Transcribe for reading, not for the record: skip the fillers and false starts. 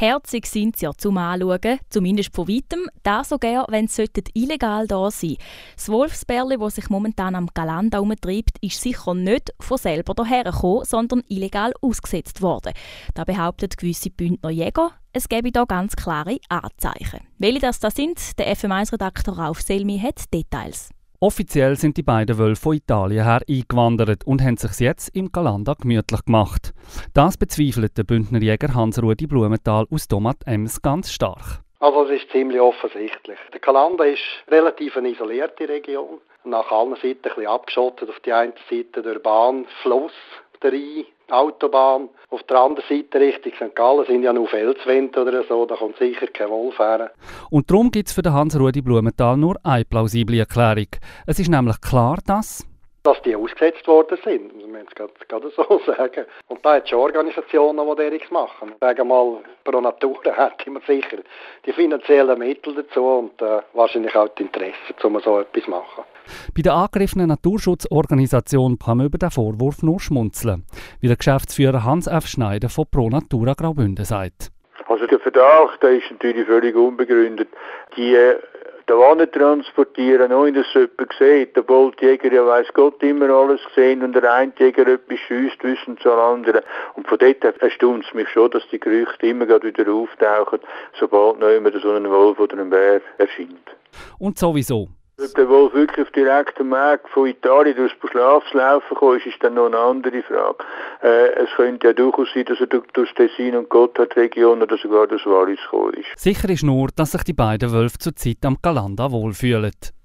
Herzig sind sie ja zum Anschauen, zumindest von weitem. Das sogar, wenn sie illegal da sein sollten. Das Wolfsbärli, das sich momentan am Galanda herumtreibt, ist sicher nicht von selber hierher gekommen, sondern illegal ausgesetzt worden. Da behaupten gewisse Bündner Jäger, es gäbe da ganz klare Anzeichen. Welche das sind, der FM1-Redakteur Rauf Selmi hat Details. Offiziell sind die beiden Wölfe von Italien her eingewandert und haben sich jetzt im Galanda gemütlich gemacht. Das bezweifelt der Bündner Jäger Hans-Rudi Blumenthal aus Domat-Ems ganz stark. Also es ist ziemlich offensichtlich. Der Galanda ist relativ eine isolierte Region. Nach allen Seiten ein bisschen abgeschottet. Auf die eine Seite der Bahn, Fluss, der Rhein, Autobahn. Auf der anderen Seite Richtung St. Gallen sind ja nur Felswände oder so, da kommt sicher kein Wolf her. Und darum gibt es für den Hans-Rudi Blumenthal nur eine plausible Erklärung. Es ist nämlich klar, dass die ausgesetzt worden sind, muss man jetzt gerade so sagen. Und da hat es schon Organisationen, die dergleichen machen. Sagen mal, pro Natura hätte man sicher die finanziellen Mittel dazu und wahrscheinlich auch die Interesse, um so etwas zu machen. Bei der angegriffenen Naturschutzorganisation kann man über den Vorwurf nur schmunzeln, wie der Geschäftsführer Hans F. Schneider von Pro Natura Graubünden sagt. Also der Verdacht, der ist natürlich völlig unbegründet. Die da transportieren, ohne dass es jemand sieht. Der Boltjäger, ja weiss Gott, immer alles gesehen und der eine Jäger etwas schiesst, wissen es alle anderen. Und von dort erstaunt es mich schon, dass die Gerüchte immer wieder auftauchen, sobald noch immer so ein Wolf oder ein Bär erscheint. Und sowieso. Ob der Wolf wirklich auf direktem Weg von Italien durchs Schlaflaufen gekommen ist dann noch eine andere Frage. Es könnte ja durchaus sein, dass er durch Tessin und Gotthardregion oder sogar das Wallis gekommen ist. Sicher ist nur, dass sich die beiden Wölfe zurzeit am Galanda wohlfühlen.